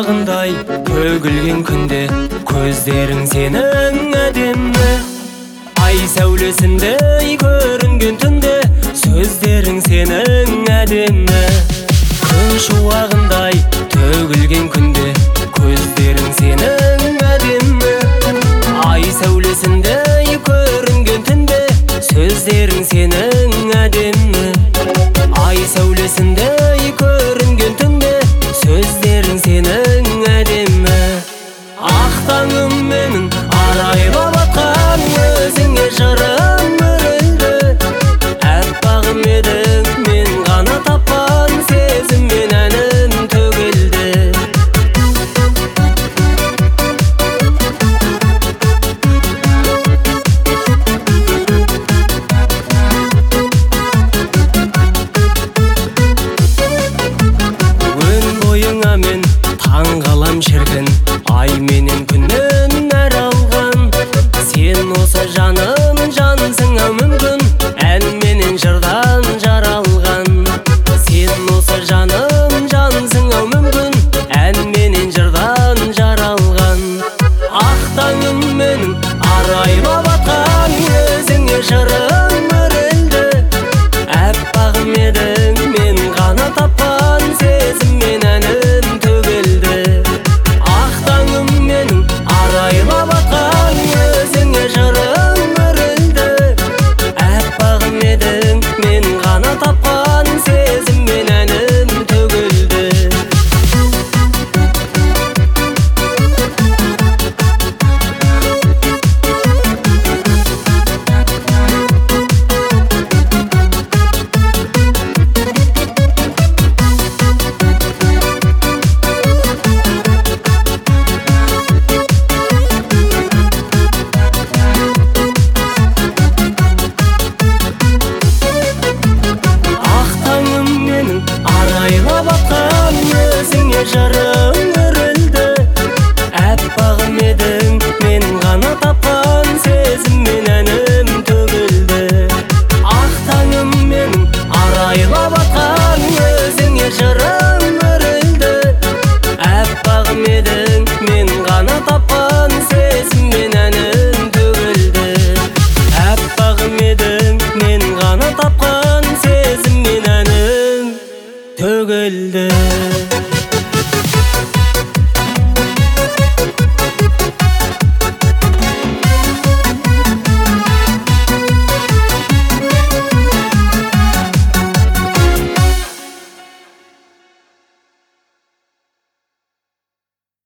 шуағындай төгілген күнде көздерің сенің әдемі. Ай сәулесіндей көрінген түнде сөздерің сенің әдемі. Күн шуағындай төгілген күнде көздерің сенің әдемі. Ай сәулесіндей көрінген түнде сөздерің сенің әдемі. Ай сәулесіндей көрінген түнде сөздерің сенің әдемі. Ақ таңым менің арайлап атқан өзіңе жырым өрілді. Әппағым едің мен ғана тапқан сезім мен әнім төгілді. Өн бойыңа мен таң қалам шіркін, ай менен күннен әр алған. Сен осы жаным жансың-ау мүмкін, ән менен жырдан жаралған. Сен осы жаным жансың-ау мүмкін, ән менен жырдан жаралған. Ақ таңым менің арайлап атқан өзіңе жырым өрілді. Әппағым едің мен ғана тапқан сезім мен әнім төгілді. Ақ таңым менің арайлап атқан өзіңе жырым өрілді. Әппағым едің мен ғана тапқан сезім мен әнім төгілді. Арайлап атқан өзіңе жырым өрілді. Әппағым едің мен ғана тапқан сезім мен әнім төгілді. Ақ таңым менің арайлап атқан өзіңе жырым өрілді. Әппағым едің мен ғана тапқан сезім мен әнім төгілді. Әппағым едің мен ғана тапқан сезім мен әнім төгілді.